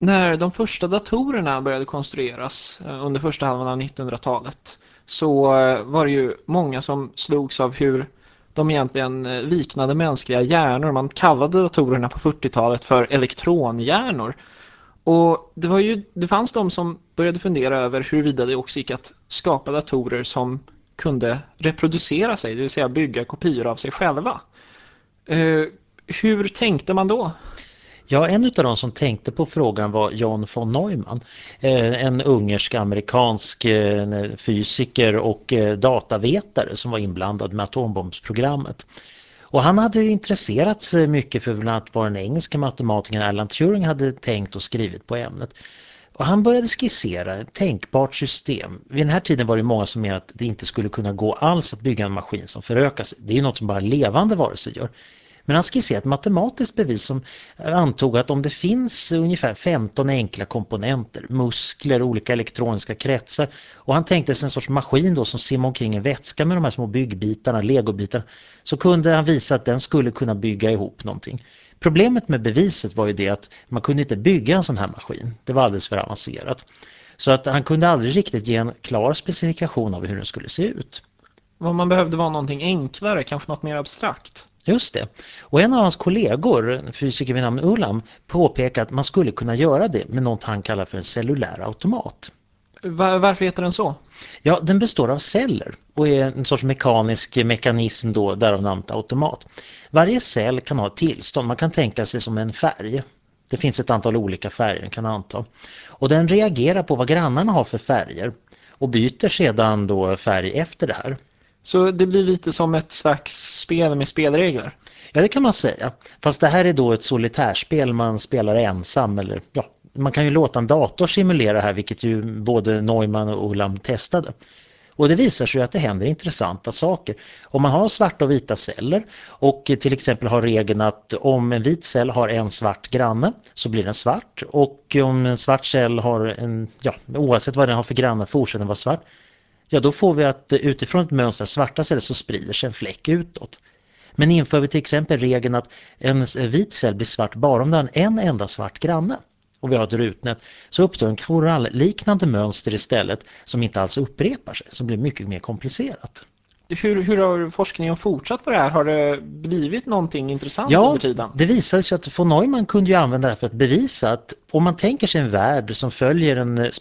När de första datorerna började konstrueras under första halvan av 1900-talet så var det ju många som slogs av hur de egentligen liknade mänskliga hjärnor. Man kallade datorerna på 40-talet för elektronhjärnor. Och det fanns de som började fundera över huruvida det också gick att skapa datorer som kunde reproducera sig, det vill säga bygga kopior av sig själva. Eh, hur tänkte man då? Ja, en av de som tänkte på frågan var John von Neumann, en ungersk-amerikansk fysiker och datavetare som var inblandad med atombombsprogrammet. Och han hade ju intresserat sig mycket för bland annat vad den engelska matematikern Alan Turing hade tänkt och skrivit på ämnet. Och han började skissera ett tänkbart system. Vid den här tiden var det många som menade att det inte skulle kunna gå alls att bygga en maskin som förökar sig. Det är ju något som bara levande varelser gör. Men han skisserade ett matematiskt bevis som antog att om det finns ungefär 15 enkla komponenter, muskler, olika elektroniska kretsar, och han tänkte sig en sorts maskin då som simmar omkring en vätska med de här små byggbitarna, legobitarna, så kunde han visa att den skulle kunna bygga ihop någonting. Problemet med beviset var ju det att man kunde inte bygga en sån här maskin. Det var alldeles för avancerat. Så att han kunde aldrig riktigt ge en klar specifikation av hur den skulle se ut. Vad man behövde var någonting enklare, kanske något mer abstrakt. Just det. Och en av hans kollegor, en fysiker vid namn Ulam, påpekar att man skulle kunna göra det med något han kallar för en cellulär automat. Varför heter den så? Ja, den består av celler och är en sorts mekanisk mekanism då, därav namnet automat. Varje cell kan ha ett tillstånd, man kan tänka sig som en färg. Det finns ett antal olika färger den kan anta. Och den reagerar på vad grannarna har för färger och byter sedan då färg efter det här. Så det blir lite som ett slags spel med spelregler. Ja, det kan man säga. Fast det här är då ett solitärspel man spelar ensam. Eller, ja, man kan ju låta en dator simulera det här, vilket ju både Neumann och Ulam testade. Och det visar sig att det händer intressanta saker. Om man har svarta och vita celler och till exempel har regeln att om en vit cell har en svart granne så blir den svart. Och om en svart cell har en, ja, oavsett vad den har för granne fortsätter den vara svart. Ja, då får vi att utifrån ett mönster svarta celler så sprider sig en fläck utåt. Men inför vi till exempel regeln att en vit cell blir svart bara om det har en enda svart granne och vi har ett rutnät, så uppstår en koralliknande mönster istället som inte alls upprepar sig, som blir mycket mer komplicerat. Hur har forskningen fortsatt på det här? Har det blivit någonting intressant Ja, under tiden? det visade sig att von Neumann kunde ju använda det här för att bevisa att om man tänker sig en värld som följer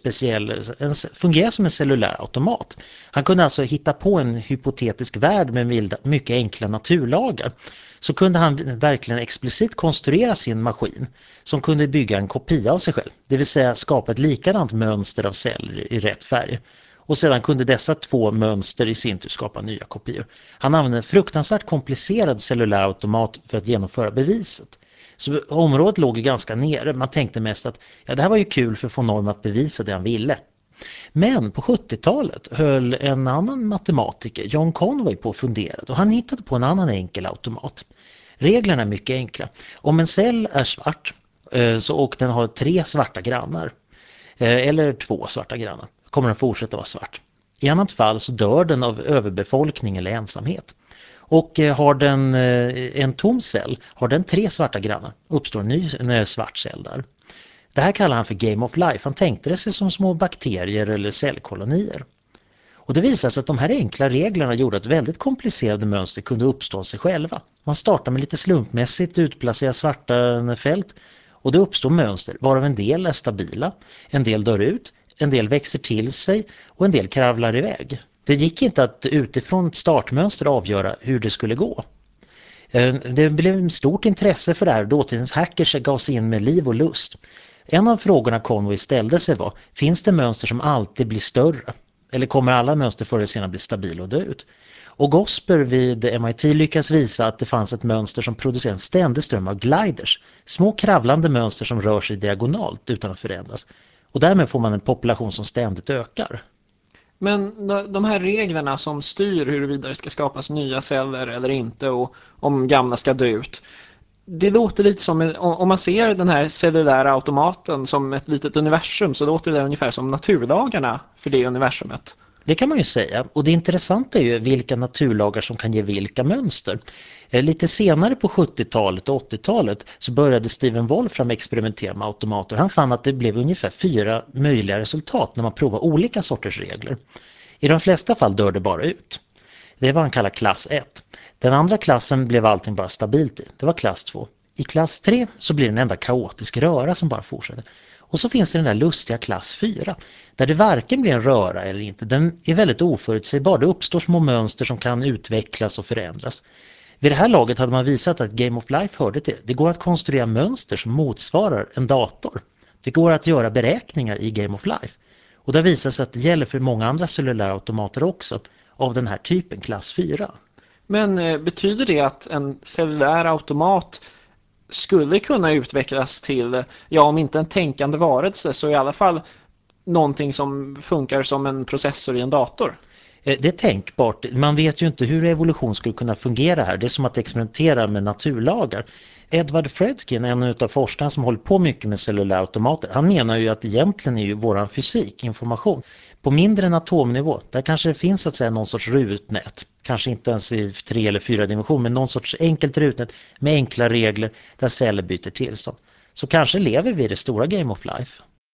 fungerar som en cellulär automat. Han kunde alltså hitta på en hypotetisk värld med mycket enkla naturlagar. Så kunde han verkligen explicit konstruera sin maskin som kunde bygga en kopia av sig själv. Det vill säga skapa ett likadant mönster av celler i rätt färg. Och sedan kunde dessa två mönster i sin tur skapa nya kopior. Han använde en fruktansvärt komplicerad cellulär automat för att genomföra beviset. Så området låg ju ganska nere. Man tänkte mest att ja, det här var ju kul för von Neumann att bevisa det han ville. Men på 70-talet höll en annan matematiker, John Conway, på och funderade och han hittade på en annan enkel automat. Reglerna är mycket enkla. Om en cell är svart och den har 3 svarta grannar eller 2 svarta grannar kommer den fortsätta vara svart. I annat fall så dör den av överbefolkning eller ensamhet. Och har den en tom cell, har den 3 svarta grannar, uppstår en svart cell där. Det här kallar han för Game of Life. Han tänkte det sig som små bakterier eller cellkolonier. Och det visade sig att de här enkla reglerna gjorde att väldigt komplicerade mönster kunde uppstå av sig själva. Man startar med lite slumpmässigt utplacerade svarta fält och det uppstår mönster varav en del är stabila, en del dör ut, en del växer till sig och en del kravlar iväg. Det gick inte att utifrån ett startmönster avgöra hur det skulle gå. Det blev stort intresse för det här. Dåtidens hackers gav sig in med liv och lust. En av frågorna Conway ställde sig var: finns det mönster som alltid blir större? Eller kommer alla mönster förr eller senare bli stabila och dö ut? Och Gosper vid MIT lyckas visa att det fanns ett mönster som producerar en ständig ström av gliders. Små kravlande mönster som rör sig diagonalt utan att förändras. Och därmed får man en population som ständigt ökar. Men de här reglerna som styr huruvida det ska skapas nya celler eller inte och om gamla ska dö ut. Det låter lite som, om man ser den här cellulära automaten som ett litet universum så låter det ungefär som naturlagarna för det universumet. Det kan man ju säga, och det intressanta är ju vilka naturlagar som kan ge vilka mönster. Lite senare på 70-talet och 80-talet så började Stephen Wolfram experimentera med automater. Han fann att det blev ungefär 4 möjliga resultat när man provar olika sorters regler. I de flesta fall dör det bara ut. Det är vad han kallar klass 1. Den andra klassen blev allting bara stabilt i. Det var klass 2. I klass 3 så blir det en enda kaotisk röra som bara fortsätter. Och så finns det den där lustiga klass 4 där det varken blir en röra eller inte. Den är väldigt oförutsägbar. Det uppstår små mönster som kan utvecklas och förändras. Vid det här laget hade man visat att Game of Life hörde till. Det går att konstruera mönster som motsvarar en dator. Det går att göra beräkningar i Game of Life. Och det visar sig att det gäller för många andra cellulära automater också av den här typen klass 4. Men betyder det att en cellulär automat skulle kunna utvecklas till, ja om inte en tänkande varelse så i alla fall någonting som funkar som en processor i en dator? Det är tänkbart. Man vet ju inte hur evolution skulle kunna fungera här. Det är som att experimentera med naturlagar. Edward Fredkin, en av forskarna som håller på mycket med cellulära automater, han menar ju att egentligen är ju våran fysik, information, på mindre än atomnivå. Där kanske det finns så att säga någon sorts rutnät. Kanske inte ens i 3 eller 4 dimensioner, men någon sorts enkelt rutnät med enkla regler där celler byter tillstånd. Så kanske lever vi i det stora Game of Life.